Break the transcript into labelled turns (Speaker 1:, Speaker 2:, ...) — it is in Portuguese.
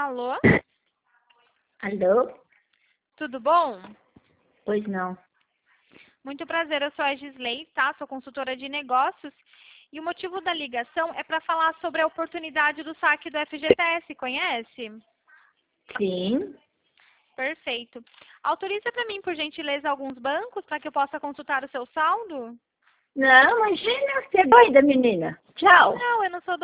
Speaker 1: Alô?
Speaker 2: Alô?
Speaker 1: Tudo bom?
Speaker 2: Pois não.
Speaker 1: Muito prazer, eu sou a Gisley, tá? Sou consultora de negócios. E o motivo da ligação é para falar sobre a oportunidade do saque do FGTS, conhece?
Speaker 2: Sim.
Speaker 1: Perfeito. Autoriza para mim, por gentileza, alguns bancos para que eu possa consultar o seu saldo?
Speaker 2: Não, imagina, você é doida, menina. Tchau.
Speaker 1: Não, eu não sou